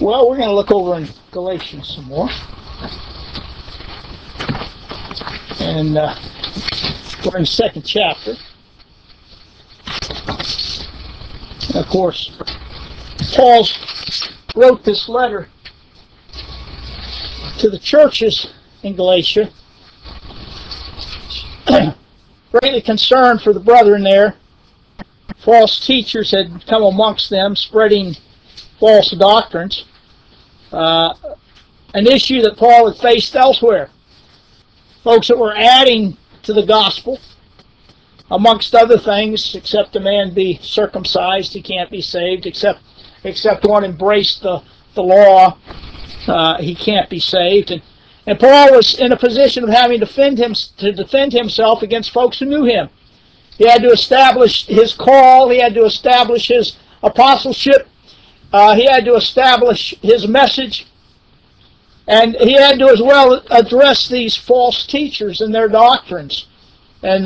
Well, we're going to look over in Galatians some more. And we're in the second chapter. And of course, Paul wrote this letter to the churches in Galatia, greatly concerned for the brethren there. False teachers had come amongst them, spreading false doctrines, an issue that Paul had faced elsewhere. Folks that were adding to the gospel, amongst other things, except a man be circumcised, he can't be saved, except one embraced the law, he can't be saved. And Paul was in a position of having to defend himself against folks who knew him. He had to establish his call, he had to establish his apostleship, he had to establish his message, and he had to as well address these false teachers and their doctrines, and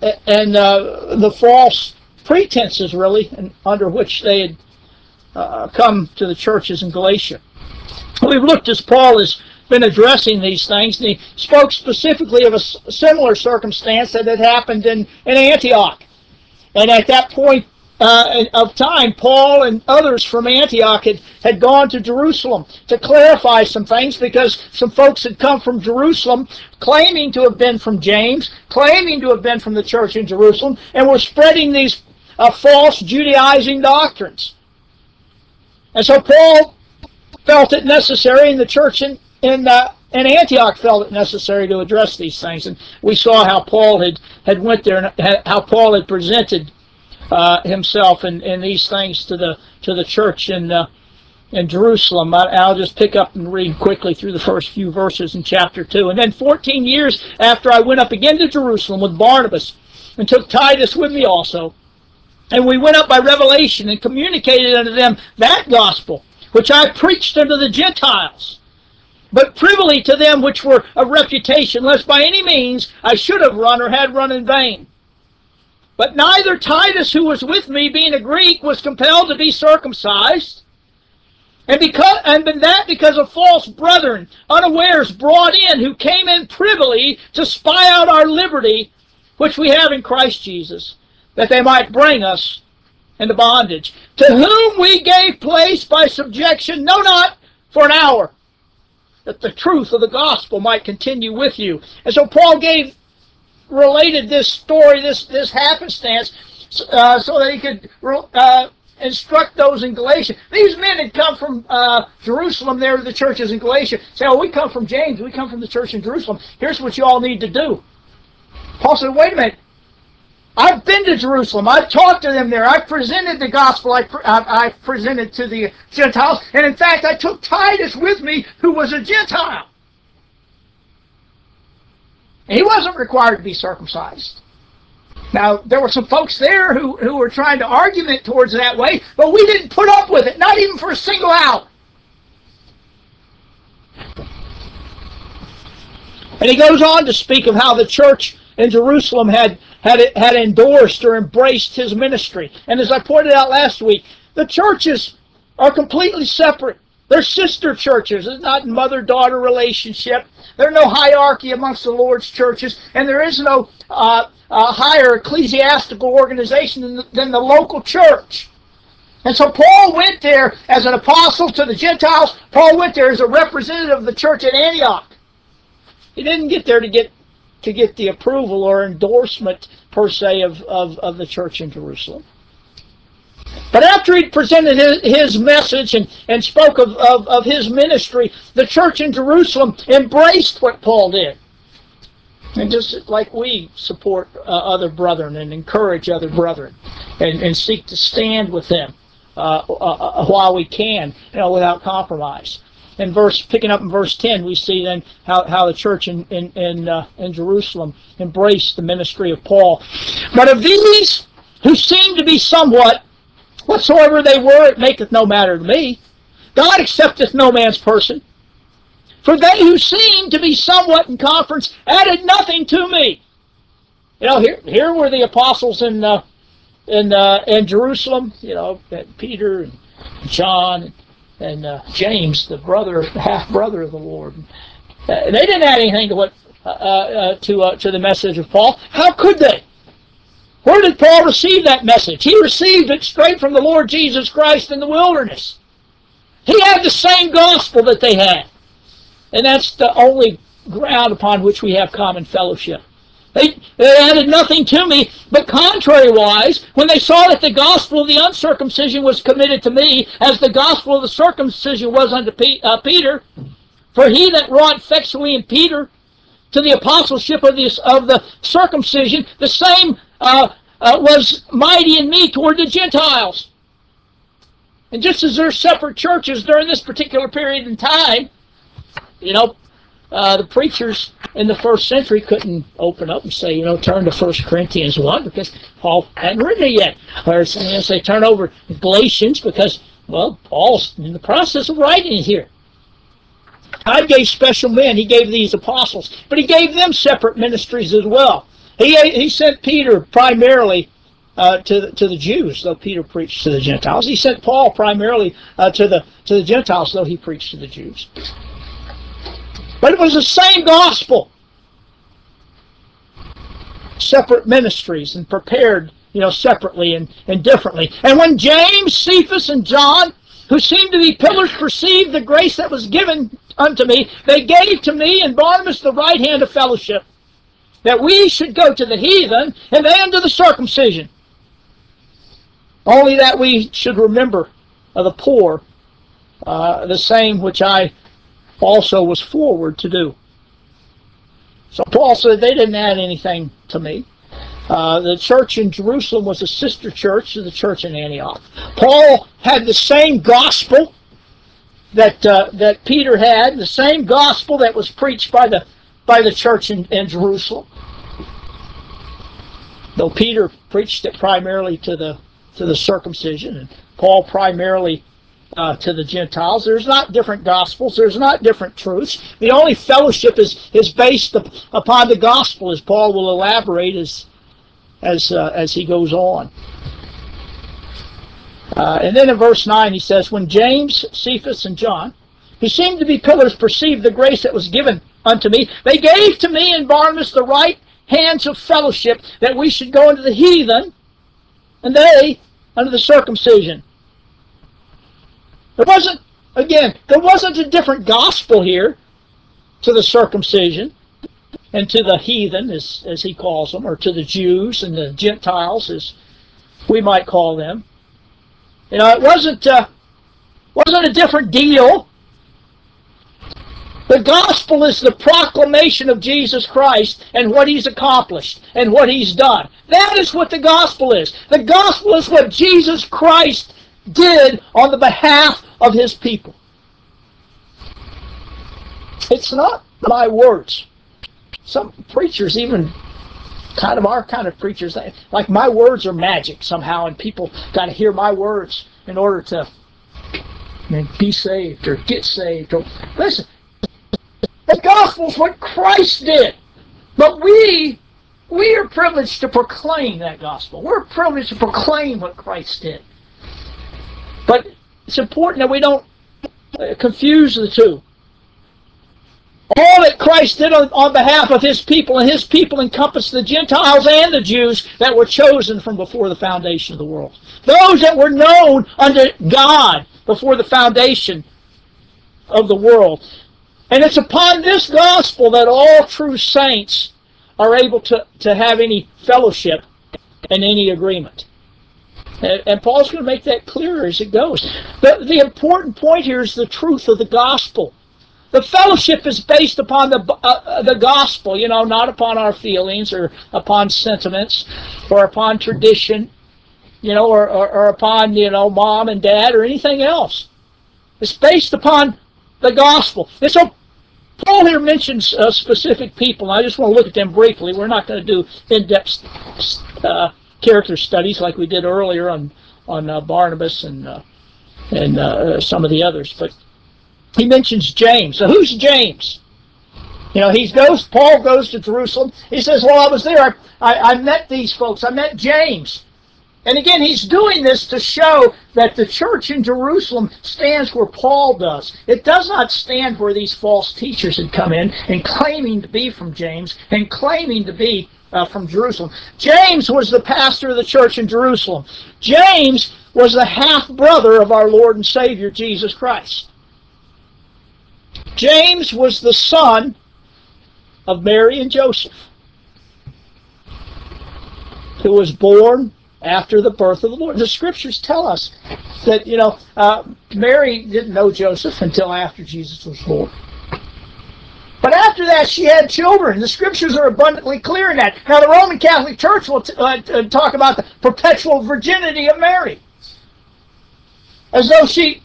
the false pretenses, really, under which they had come to the churches in Galatia. We've looked as Paul has been addressing these things, and he spoke specifically of a similar circumstance that had happened in Antioch. And at that point of time, Paul and others from Antioch had gone to Jerusalem to clarify some things, because some folks had come from Jerusalem claiming to have been from James, claiming to have been from the church in Jerusalem, and were spreading these false Judaizing doctrines. And so Paul felt it necessary, and the church in Antioch felt it necessary to address these things. And we saw how Paul had went there, and how Paul had presented himself and these things to the church in Jerusalem. I'll just pick up and read quickly through the first few verses in chapter 2. And then 14 years after, I went up again to Jerusalem with Barnabas, and took Titus with me also. And we went up by revelation, and communicated unto them that gospel which I preached unto the Gentiles, but privily to them which were of reputation, lest by any means I should have run, or had run in vain. But neither Titus, who was with me, being a Greek, was compelled to be circumcised, and that because of false brethren, unawares brought in, who came in privily to spy out our liberty, which we have in Christ Jesus, that they might bring us into bondage, to whom we gave place by subjection, no, not for an hour, that the truth of the gospel might continue with you. And so Paul related this story, this happenstance, so that he could instruct those in Galatia. These men had come from Jerusalem there to the churches in Galatia. Say, oh, we come from James, we come from the church in Jerusalem. Here's what you all need to do. Paul said, wait a minute. I've been to Jerusalem. I've talked to them there. I've presented the gospel. I've presented to the Gentiles. And in fact, I took Titus with me, who was a Gentile. And he wasn't required to be circumcised. Now, there were some folks there who were trying to argument towards that way, but we didn't put up with it, not even for a single hour. And he goes on to speak of how the church in Jerusalem had endorsed or embraced his ministry. And as I pointed out last week, the churches are completely separate. They're sister churches. It's not a mother-daughter relationship. There's no hierarchy amongst the Lord's churches, and there is no higher ecclesiastical organization than the local church. And so Paul went there as an apostle to the Gentiles. Paul went there as a representative of the church at Antioch. He didn't get there to get the approval or endorsement, per se, of the church in Jerusalem. But after he'd presented his message and spoke of his ministry, the church in Jerusalem embraced what Paul did. And just like we support other brethren and encourage other brethren and seek to stand with them while we can, without compromise. Picking up in verse 10, we see then how the church in Jerusalem embraced the ministry of Paul. But of these who seem to be somewhat, whatsoever they were, it maketh no matter to me. God accepteth no man's person. For they who seemed to be somewhat in conference added nothing to me. Here were the apostles in Jerusalem, Peter and John and James, the brother, the half brother of the Lord. They didn't add anything to what to the message of Paul. How could they? Where did Paul receive that message? He received it straight from the Lord Jesus Christ in the wilderness. He had the same gospel that they had. And that's the only ground upon which we have common fellowship. They added nothing to me, but contrary-wise, when they saw that the gospel of the uncircumcision was committed to me, as the gospel of the circumcision was unto Peter, for he that wrought effectually in Peter to the apostleship of the circumcision, the same was mighty in me toward the Gentiles. And just as there's separate churches during this particular period in time, the preachers in the first century couldn't open up and say, turn to 1 Corinthians 1 because Paul hadn't written it yet. Or say, turn over to Galatians because, Paul's in the process of writing it here. God gave special men. He gave these apostles. But he gave them separate ministries as well. He sent Peter primarily to the Jews, though Peter preached to the Gentiles. He sent Paul primarily to the Gentiles, though he preached to the Jews. But it was the same gospel. Separate ministries and prepared, separately and differently. And when James, Cephas, and John, who seemed to be pillars, perceived the grace that was given unto me, they gave to me and Barnabas the right hand of fellowship, that we should go to the heathen and they unto the circumcision. Only that we should remember of the poor, the same which I also was forward to do. So Paul said they didn't add anything to me. The church in Jerusalem was a sister church to the church in Antioch. Paul had the same gospel that Peter had, the same gospel that was preached by the church in Jerusalem. Though Peter preached it primarily to the circumcision, and Paul primarily to the Gentiles. There's not different gospels. There's not different truths. The only fellowship is based upon the gospel, as Paul will elaborate as he goes on. And then in verse 9 he says, when James, Cephas, and John, who seemed to be pillars, perceived the grace that was given unto me, they gave to me and Barnabas the right hands of fellowship, that we should go into the heathen, and they unto the circumcision. There wasn't a different gospel here to the circumcision and to the heathen, as he calls them, or to the Jews and the Gentiles, as we might call them. It wasn't a different deal. The gospel is the proclamation of Jesus Christ and what he's accomplished and what he's done. That is what the gospel is. The gospel is what Jesus Christ did on the behalf of his people. It's not my words. Some preachers, even our kind of preachers, like my words are magic somehow, and people got to hear my words in order to be saved or get saved. Listen, the gospel is what Christ did. But we are privileged to proclaim that gospel. We're privileged to proclaim what Christ did. But it's important that we don't confuse the two. All that Christ did on behalf of his people, and his people encompassed the Gentiles and the Jews that were chosen from before the foundation of the world. Those that were known unto God before the foundation of the world. And it's upon this gospel that all true saints are able to have any fellowship and any agreement. And Paul's going to make that clearer as it goes. The important point here is the truth of the gospel. The fellowship is based upon the gospel, not upon our feelings or upon sentiments or upon tradition, or upon, mom and dad or anything else. It's based upon the gospel. And so Paul here mentions specific people. I just want to look at them briefly. We're not going to do in-depth character studies like we did earlier on Barnabas and some of the others. But he mentions James. So who's James? Paul goes to Jerusalem. He says, well, I was there. I met these folks. I met James. And again, he's doing this to show that the church in Jerusalem stands where Paul does. It does not stand where these false teachers had come in and claiming to be from James and claiming to be from Jerusalem. James was the pastor of the church in Jerusalem. James was the half-brother of our Lord and Savior, Jesus Christ. James was the son of Mary and Joseph, who was born after the birth of the Lord. The scriptures tell us that, Mary didn't know Joseph until after Jesus was born. But after that, she had children. The scriptures are abundantly clear in that. Now, the Roman Catholic Church will talk about the perpetual virginity of Mary, as though she,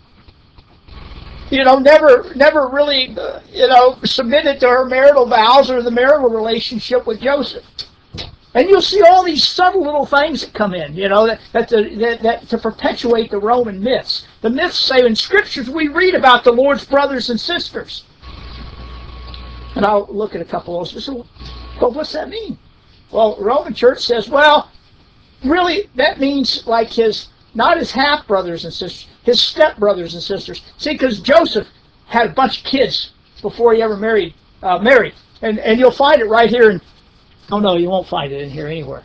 never really, submitted to her marital vows or the marital relationship with Joseph. And you'll see all these subtle little things that come in, that to perpetuate the Roman myths. The myths say in scriptures we read about the Lord's brothers and sisters. And I'll look at a couple of those. So, but what's that mean? Well, the Roman Church says, well, really, that means like not his half-brothers and sisters, his step-brothers and sisters. See, because Joseph had a bunch of kids before he ever married Mary. And you'll find it right here in, oh no, you won't find it in here anywhere.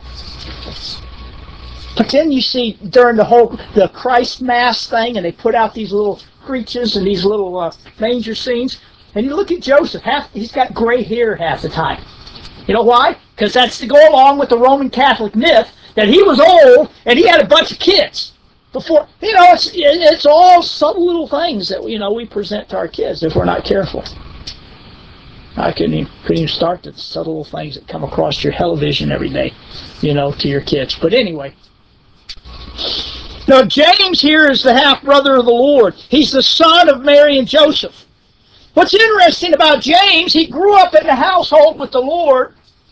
But then you see during the Christ Mass thing, and they put out these little creatures and these little manger scenes, and you look at Joseph, he's got gray hair half the time. You know why? Because that's to go along with the Roman Catholic myth that he was old and he had a bunch of kids. Before, it's all subtle little things that we present to our kids if we're not careful. I couldn't even start the subtle little things that come across your television every day, to your kids. But anyway. Now, James here is the half-brother of the Lord. He's the son of Mary and Joseph. What's interesting about James, he grew up in the household with the Lord,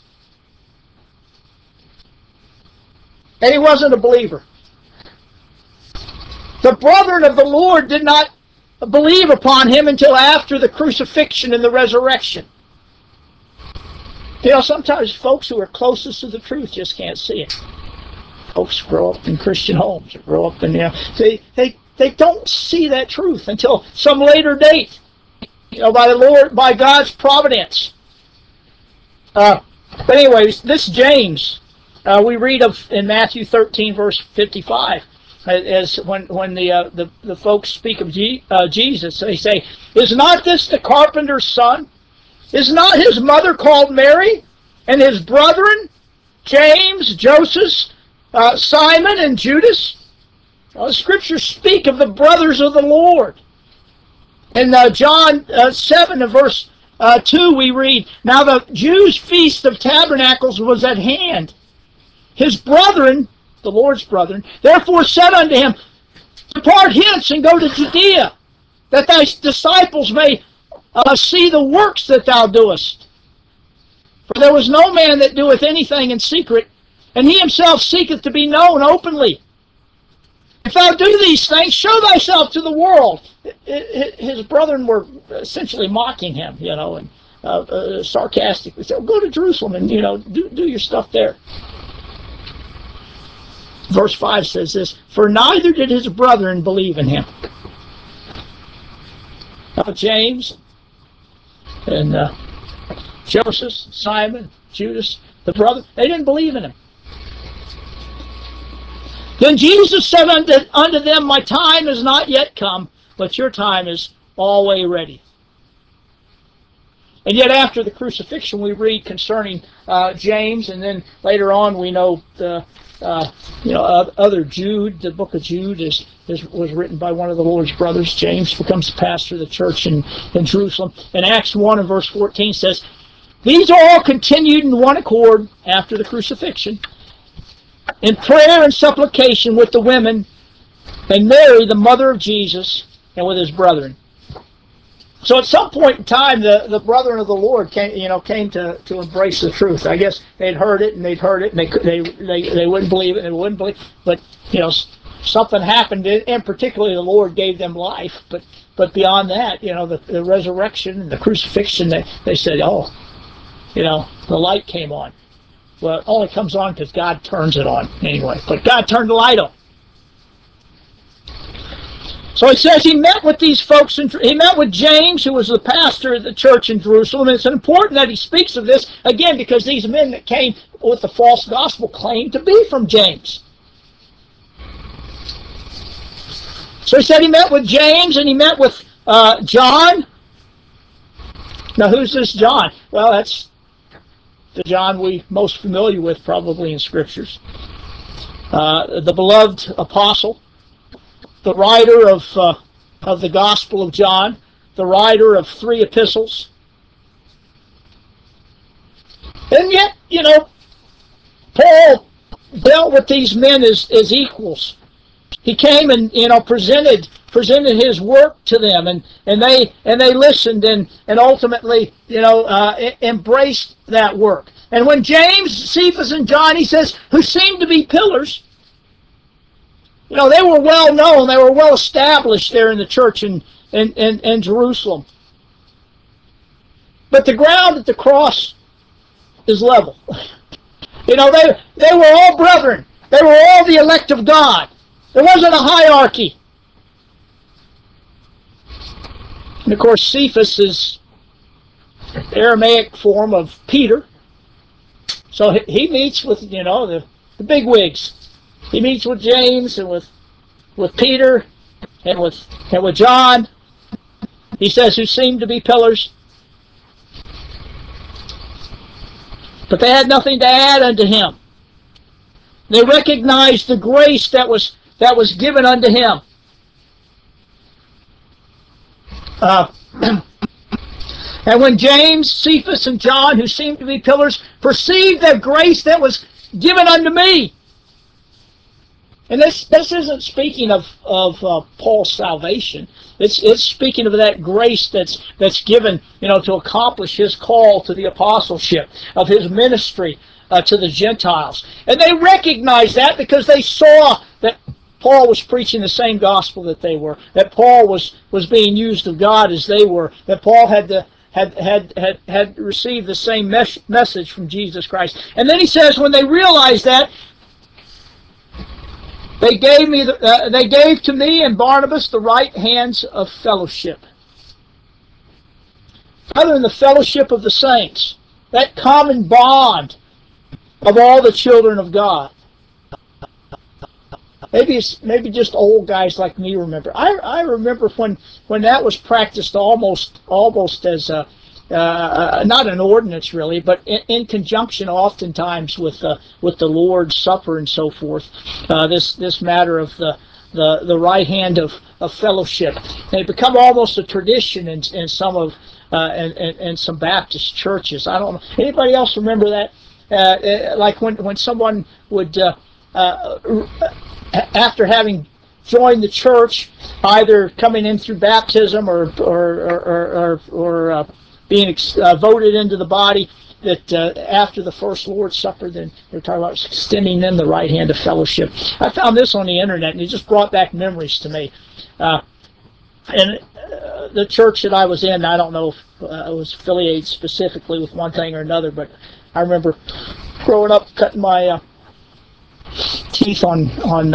and he wasn't a believer. The brethren of the Lord did not believe upon him until after the crucifixion and the resurrection. Sometimes folks who are closest to the truth just can't see it. Folks grow up in Christian homes, or grow up in, they don't see that truth until some later date, by God's providence. But anyways, this James, we read of in Matthew 13, verse 55, as when the folks speak of Jesus, they say, "Is not this the carpenter's son? Is not his mother called Mary, and his brethren, James, Joseph, Simon, and Judas?" The scriptures speak of the brothers of the Lord. In John 7, verse 2, we read, "Now the Jews' feast of tabernacles was at hand. His brethren," the Lord's brethren, "therefore said unto him, Depart hence and go to Judea, that thy disciples may see the works that thou doest. For there was no man that doeth anything in secret, and he himself seeketh to be known openly. If thou do these things, show thyself to the world." His brethren were essentially mocking him, and sarcastically said, "Go to Jerusalem and do your stuff there." Verse 5 says this, "For neither did his brethren believe in him." James and Joseph, Simon, Judas, the brother, they didn't believe in him. Then Jesus said unto them, "My time is not yet come, but your time is always ready." And yet after the crucifixion we read concerning James, and then later on we know other Jude, the book of Jude was written by one of the Lord's brothers. James becomes the pastor of the church in Jerusalem. And Acts 1 and verse 14 says, "These all continued in one accord after the crucifixion, in prayer and supplication with the women, and Mary, the mother of Jesus, and with his brethren." So at some point in time, the brethren of the Lord came to embrace the truth. I guess they'd heard it, and they wouldn't believe it, and they wouldn't believe. But something happened, and particularly the Lord gave them life. But beyond that, the resurrection and the crucifixion, they said, "Oh, the light came on." Well, it only comes on because God turns it on anyway. But God turned the light on. So he says he met with these folks, and he met with James, who was the pastor of the church in Jerusalem. And it's important that he speaks of this, again, because these men that came with the false gospel claimed to be from James. So he said he met with James, and he met with John. Now, who's this John? Well, that's the John we most familiar with probably in Scriptures. The beloved apostle, the writer of the Gospel of John, the writer of 3 epistles. And yet, Paul dealt with these men as equals. He came and presented his work to them, and they listened and ultimately embraced that work. And when James, Cephas, and John, he says, who seemed to be pillars, they were well known, they were well established there in the church in Jerusalem. But the ground at the cross is level. They were all brethren. They were all the elect of God. There wasn't a hierarchy. And of course, Cephas is the Aramaic form of Peter. So he meets with, the big wigs. He meets with James and with Peter and with John. He says, who seemed to be pillars. But they had nothing to add unto him. They recognized the grace that was given unto him. And when James, Cephas, and John, who seemed to be pillars, perceived the grace that was given unto me. And this isn't speaking of Paul's salvation. It's speaking of that grace that's given, to accomplish his call to the apostleship, of his ministry to the Gentiles. And they recognized that because they saw that Paul was preaching the same gospel that they were, that Paul was being used of God as they were, that Paul had received the same message from Jesus Christ. And then he says, when they realized that, they gave to me and Barnabas the right hands of fellowship. Other than the fellowship of the saints, that common bond of all the children of God. Maybe just old guys like me remember. I remember when that was practiced almost as a not an ordinance really, but in conjunction oftentimes with the Lord's Supper and so forth. This matter of the right hand of fellowship. And it become almost a tradition in some of in some Baptist churches. I don't know. Anybody else remember that? Like when someone would after having joined the church, either coming in through baptism or being voted into the body, that after the first Lord's Supper, then they're talking about extending them the right hand of fellowship. I found this on the internet, and it just brought back memories to me. And the church that I was in, I don't know if I was affiliated specifically with one thing or another, but I remember growing up cutting my teeth on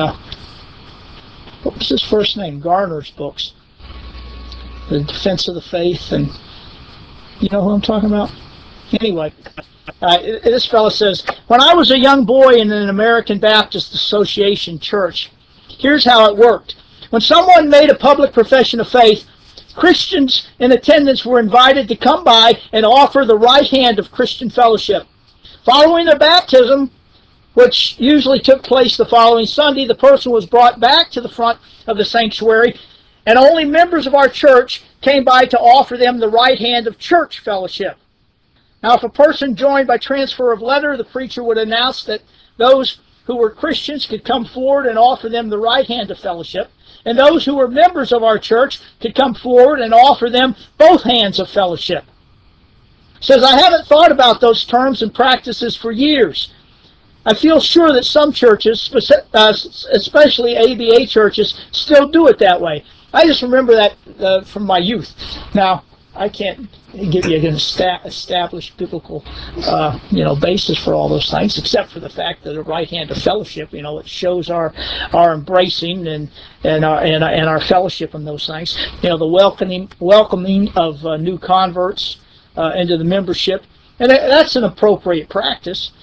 what was his first name? Garner's books, The Defense of the Faith, and you know who I'm talking about? Anyway, this fellow says, when I was a young boy in an American Baptist Association church, here's how it worked. When someone made a public profession of faith, Christians in attendance were invited to come by and offer the right hand of Christian fellowship. Following their baptism, which usually took place the following Sunday, the person was brought back to the front of the sanctuary, and only members of our church came by to offer them the right hand of church fellowship. Now, if a person joined by transfer of letter, the preacher would announce that those who were Christians could come forward and offer them the right hand of fellowship, and those who were members of our church could come forward and offer them both hands of fellowship. It says, I haven't thought about those terms and practices for years. I feel sure that some churches, especially ABA churches, still do it that way. I just remember that from my youth. Now, I can't give you an established biblical, basis for all those things, except for the fact that the right hand of fellowship, it shows our embracing and our fellowship in those things. The welcoming of new converts into the membership, and that's an appropriate practice.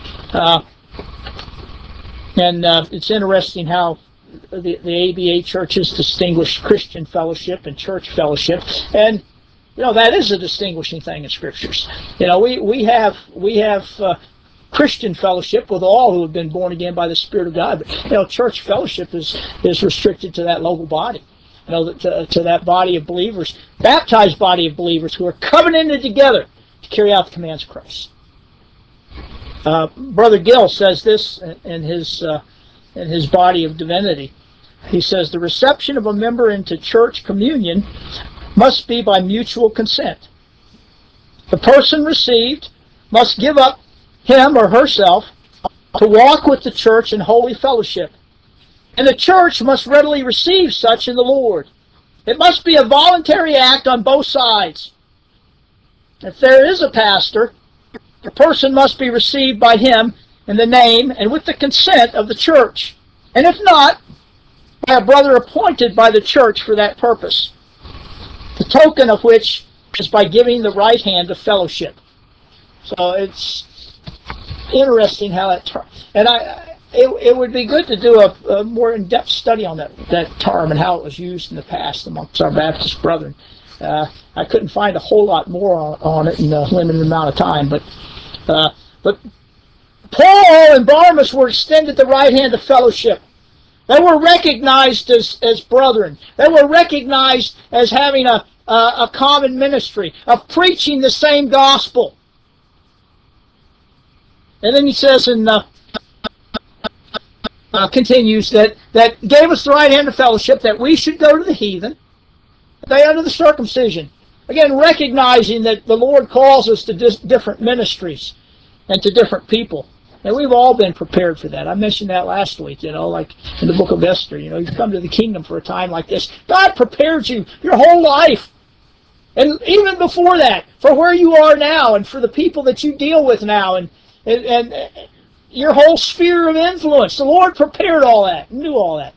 And it's interesting how the ABA churches distinguish Christian fellowship and church fellowship, and that is a distinguishing thing in scriptures. We have Christian fellowship with all who have been born again by the Spirit of God. But, church fellowship is restricted to that local body. To that body of believers, baptized body of believers who are covenanted together to carry out the commands of Christ. Brother Gill says this in his Body of Divinity. He says the reception of a member into church communion must be by mutual consent. The person received must give up him or herself to walk with the church in holy fellowship, and the church must readily receive such in the Lord. It must be a voluntary act on both sides. If there is a pastor, the person must be received by him in the name and with the consent of the church, and if not, by a brother appointed by the church for that purpose, the token of which is by giving the right hand of fellowship. So it's interesting how that term, and it would be good to do a more in-depth study on that term and how it was used in the past amongst our Baptist brethren. I couldn't find a whole lot more on it in a limited amount of time, but Paul and Barnabas were extended the right hand of fellowship. They were recognized as brethren. They were recognized as having a common ministry, of preaching the same gospel. And then he says continues that gave us the right hand of fellowship, that we should go to the heathen, they under the circumcision. Again, recognizing that the Lord calls us to different ministries and to different people. And we've all been prepared for that. I mentioned that last week, like in the book of Esther. You come to the kingdom for a time like this. God prepares you your whole life. And even before that, for where you are now and for the people that you deal with now and your whole sphere of influence. The Lord prepared all that, knew all that.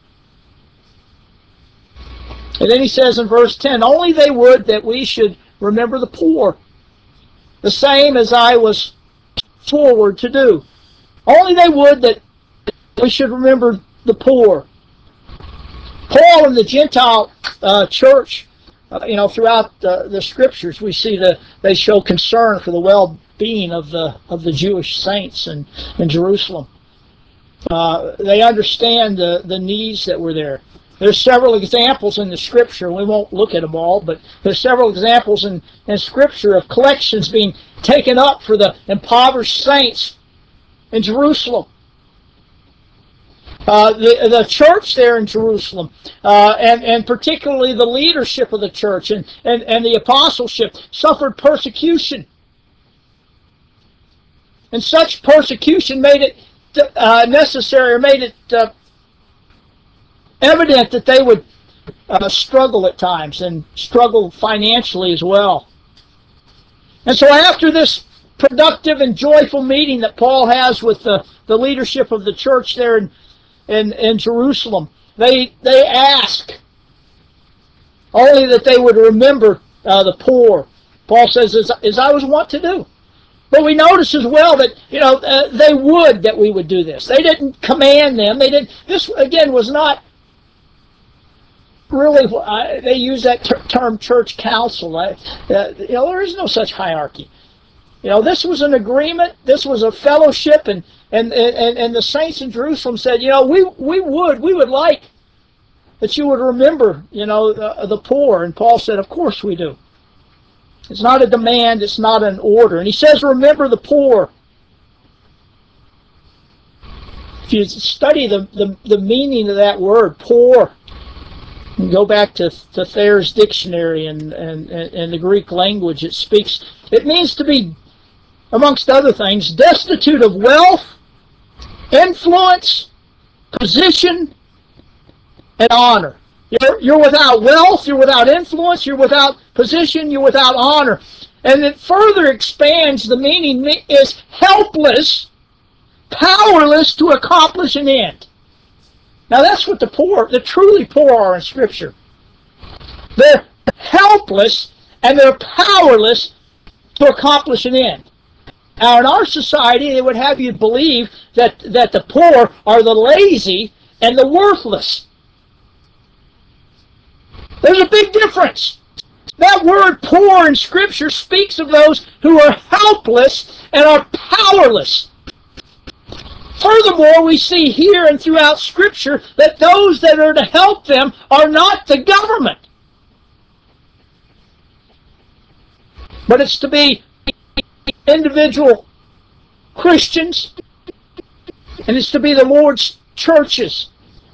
And then he says in verse 10, only they would that we should remember the poor, the same as I was forward to do. Only they would that we should remember the poor. Paul and the Gentile church, throughout the scriptures, we see they show concern for the well-being of the Jewish saints in Jerusalem. They understand the needs that were there. There's several examples in the scripture. We won't look at them all, but there's several examples in scripture of collections being taken up for the impoverished saints in Jerusalem. The church there in Jerusalem, and particularly the leadership of the church and the apostleship, suffered persecution. And such persecution made it necessary, or made it evident that they would struggle at times, and struggle financially as well. And so after this productive and joyful meeting that Paul has with the leadership of the church there in Jerusalem, they ask only that they would remember the poor. Paul says, as I was wont to do. But we notice as well that they would that we would do this. They didn't command them. They didn't. This again was not really. They use that term church council. There is no such hierarchy. This was an agreement. This was a fellowship, and the saints in Jerusalem said, we would like that you would remember, the poor. And Paul said, of course we do. It's not a demand. It's not an order. And he says, remember the poor. If you study the meaning of that word, poor, and go back to Thayer's dictionary and the Greek language, it means to be, amongst other things, destitute of wealth, influence, position, and honor. You're without wealth, you're without influence, you're without position, you're without honor. And it further expands the meaning is helpless, powerless to accomplish an end. Now that's what the poor, the truly poor are in Scripture. They're helpless and they're powerless to accomplish an end. Now in our society, they would have you believe that the poor are the lazy and the worthless. There's a big difference. That word poor in Scripture speaks of those who are helpless and are powerless. Furthermore, we see here and throughout Scripture that those that are to help them are not the government. But it's to be individual Christians, and it's to be the Lord's churches.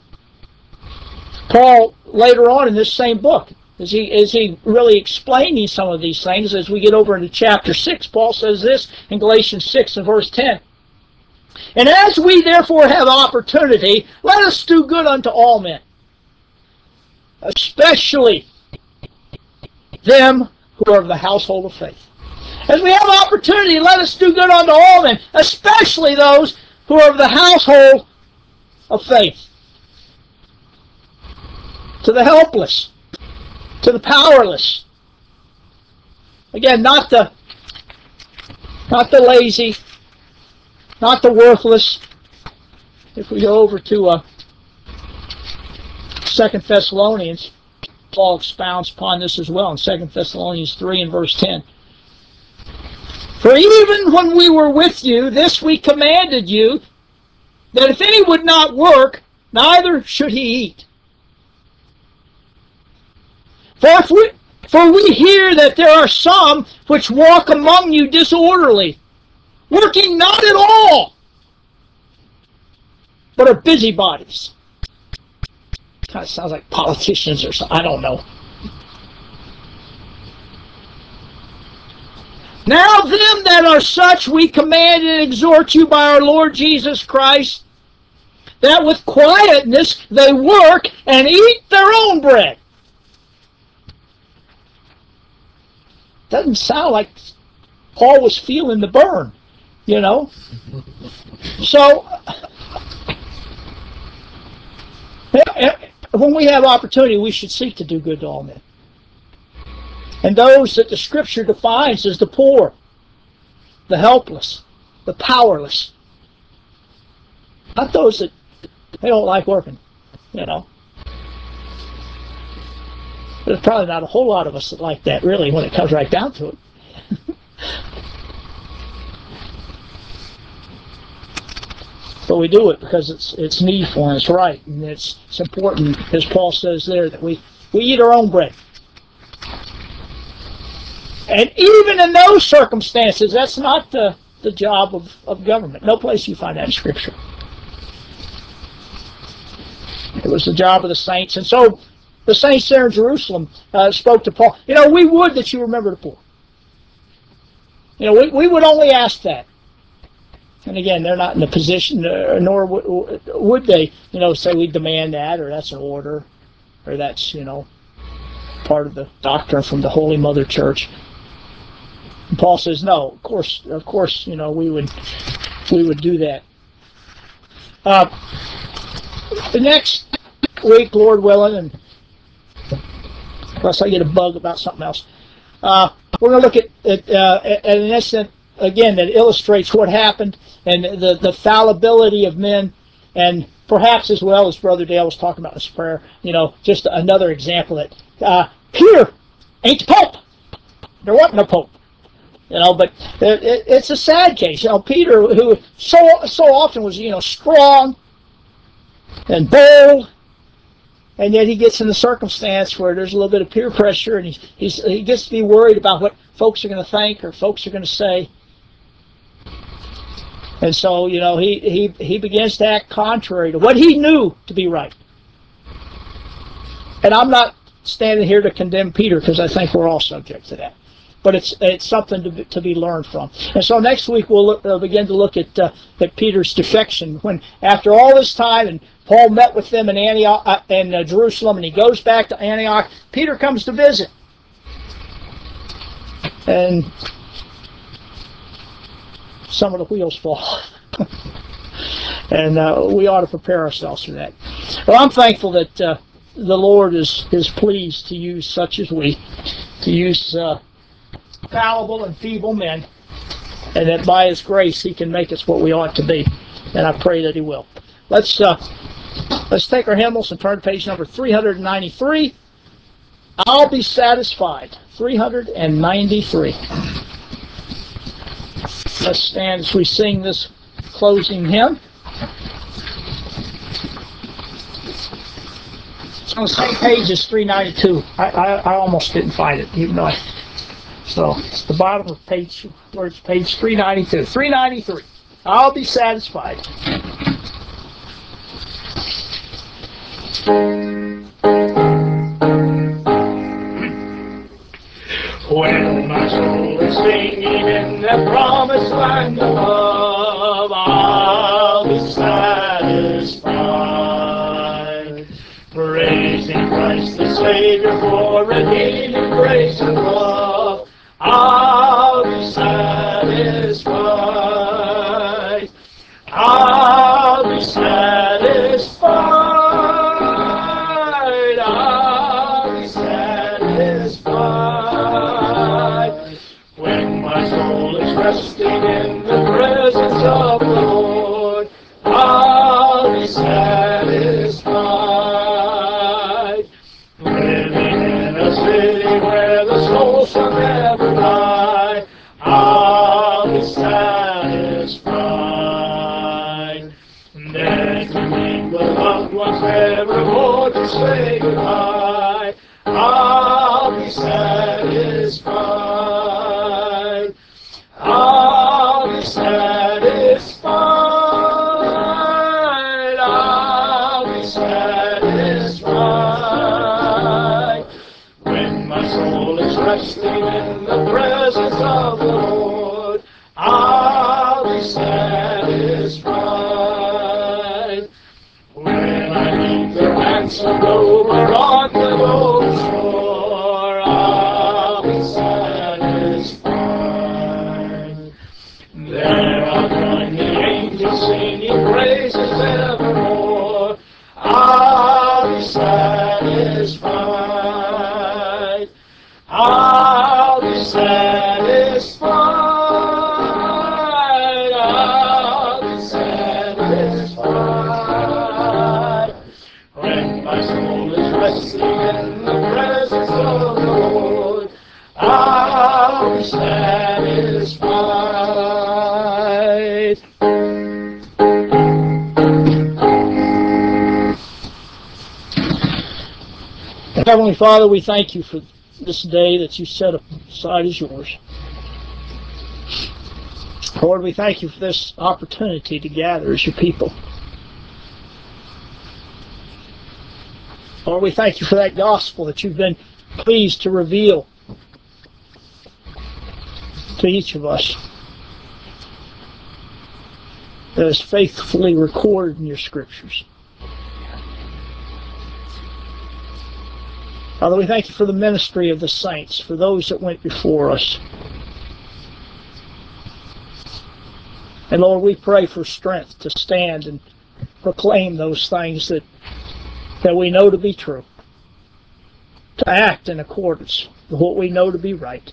Paul, later on in this same book, is he really explaining some of these things as we get over into chapter 6. Paul says this in Galatians 6 and verse 10. And as we therefore have opportunity, let us do good unto all men, especially them who are of the household of faith. As we have opportunity, let us do good unto all men, especially those who are of the household of faith. To the helpless, to the powerless. Again, not the lazy, not the worthless. If we go over to 2 Thessalonians, Paul expounds upon this as well in 2 Thessalonians 3 and verse 10. For even when we were with you, this we commanded you, that if any would not work, neither should he eat. For we hear that there are some which walk among you disorderly, working not at all, but are busybodies. Kind of sounds like politicians or something. I don't know. Now them that are such we command and exhort you by our Lord Jesus Christ, that with quietness they work and eat their own bread. Doesn't sound like Paul was feeling the burn, you know. So, when we have opportunity, we should seek to do good to all men. And those that the Scripture defines as the poor, the helpless, the powerless. Not those that they don't like working, you know. There's probably not a whole lot of us that like that, really, when it comes right down to it. But we do it because it's needful and it's right, and it's important, as Paul says there, that we eat our own bread. And even in those circumstances, that's not the job of government. No place you find that in Scripture. It was the job of the saints. And so the saints there in Jerusalem spoke to Paul. You know, we would that you remember the poor. You know, we would only ask that. And again, they're not in a position, nor would they, you know, say we demand that, or that's an order, or that's, you know, part of the doctrine from the Holy Mother Church. And Paul says, no, of course, you know, we would do that. The next week, Lord willing, and unless I get a bug about something else, we're going to look at an incident again that illustrates what happened and the fallibility of men, and perhaps as well as Brother Dale was talking about in his prayer, you know, just another example that Peter ain't the Pope. There wasn't no Pope. You know, but it's a sad case. You know, Peter, who so often was, you know, strong and bold, and yet he gets in a circumstance where there's a little bit of peer pressure, and he gets to be worried about what folks are going to think or folks are going to say. And so, you know, he begins to act contrary to what he knew to be right. And I'm not standing here to condemn Peter, because I think we're all subject to that. but it's something to be learned from. And so next week we'll begin to look at Peter's defection, when after all this time and Paul met with them in Antioch in Jerusalem, and he goes back to Antioch. Peter comes to visit, and some of the wheels fall off. And we ought to prepare ourselves for that. Well, I'm thankful that the Lord is pleased to use such as we, to use fallible and feeble men, and that by His grace He can make us what we ought to be. And I pray that He will. Let's take our hymnals and turn to page number 393. I'll be satisfied. 393. Let's stand as we sing this closing hymn. It's on the same page as 392. I almost didn't find it, even though so it's the bottom of page, where it's page 392. 393. I'll be satisfied. When my soul is singing in the promised land above, I'll be satisfied. Praising Christ the Savior for redeeming grace and love, I'll be satisfied. I'll be satisfied. I'll be satisfied. When my soul is resting in the presence of the Lord, I'll be satisfied. Living in a city where the soul shall never die, I'll be satisfied. There to meet the loved ones evermore to say goodbye, I'll be satisfied. I'll be satisfied. I'll be satisfied. When my soul is resting in the presence of the Lord, I'll be satisfied. When I meet the ransomed over on the golden shore, I'll be satisfied. There I'll join the angels singing praises evermore, I'll be satisfied. I'll be satisfied. I'll be satisfied. When my soul is resting in the presence of the Lord, I'll be satisfied. Heavenly Father, we thank you for this day that you set aside as yours. Lord, we thank you for this opportunity to gather as your people. Lord, we thank you for that gospel that you've been pleased to reveal to each of us, that is faithfully recorded in your scriptures. Father, we thank you for the ministry of the saints, for those that went before us. And Lord, we pray for strength to stand and proclaim those things that we know to be true, to act in accordance with what we know to be right.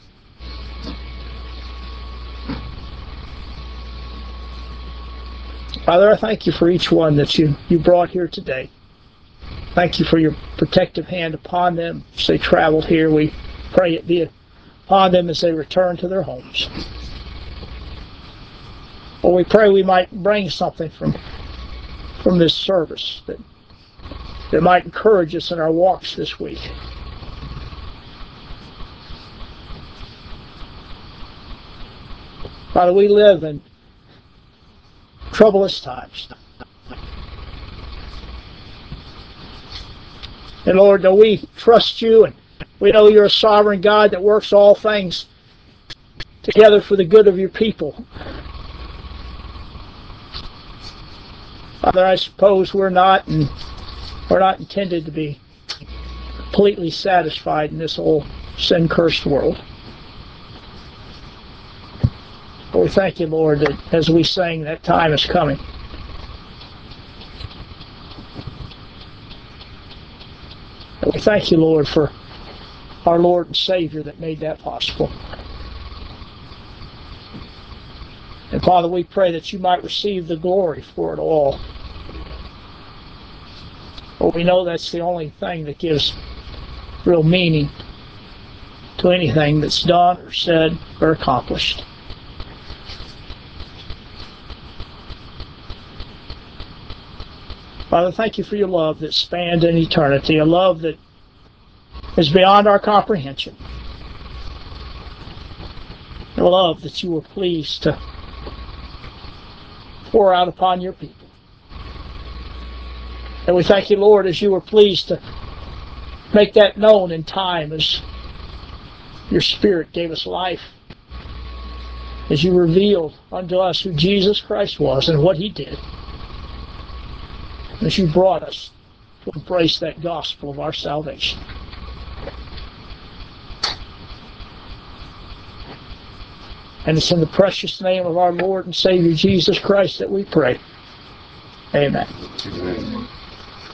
Father, I thank you for each one that you brought here today. Thank you for your protective hand upon them as they traveled here. We pray it be upon them as they return to their homes. Or we pray we might bring something from this service that might encourage us in our walks this week. Father, we live in troublous times. And Lord, though we trust you and we know you're a sovereign God that works all things together for the good of your people. Father, I suppose we're not intended to be completely satisfied in this old sin-cursed world. But we thank you, Lord, that as we sang, that time is coming. And we thank you, Lord, for our Lord and Savior that made that possible. And Father, we pray that you might receive the glory for it all. For we know that's the only thing that gives real meaning to anything that's done or said or accomplished. Father, thank you for your love that spanned in eternity, a love that is beyond our comprehension, a love that you were pleased to pour out upon your people. And we thank you, Lord, as you were pleased to make that known in time as your Spirit gave us life, as you revealed unto us who Jesus Christ was and what he did, as you brought us to embrace that gospel of our salvation. And it's in the precious name of our Lord and Savior Jesus Christ that we pray. Amen.